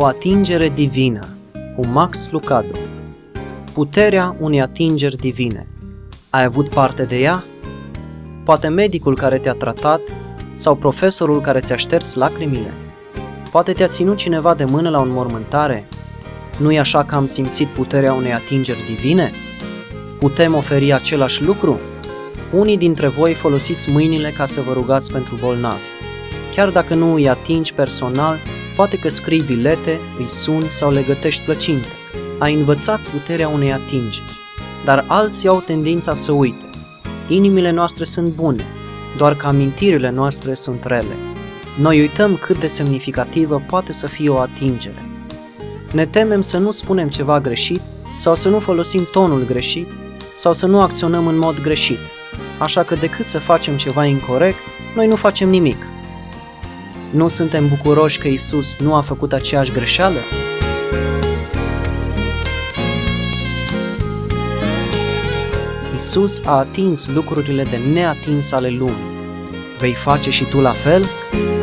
O atingere divină, cu Max Lucado. Puterea unei atingeri divine. Ai avut parte de ea? Poate medicul care te-a tratat sau profesorul care ți-a șters lacrimile. Poate te-a ținut cineva de mână la o înmormântare. Nu-i așa că am simțit puterea unei atingeri divine? Putem oferi același lucru? Unii dintre voi folosiți mâinile ca să vă rugați pentru bolnavi. Chiar dacă nu îi atingi personal, poate că scrii bilete, îi suni sau le gătești plăcinte. Ai învățat puterea unei atingeri, dar alții au tendința să uite. Inimile noastre sunt bune, doar că amintirile noastre sunt rele. Noi uităm cât de semnificativă poate să fie o atingere. Ne temem să nu spunem ceva greșit sau să nu folosim tonul greșit sau să nu acționăm în mod greșit. Așa că decât să facem ceva incorect, noi nu facem nimic. Nu suntem bucuroși că Iisus nu a făcut aceeași greșeală? Iisus a atins lucrurile de neatins ale lumii. Vei face și tu la fel?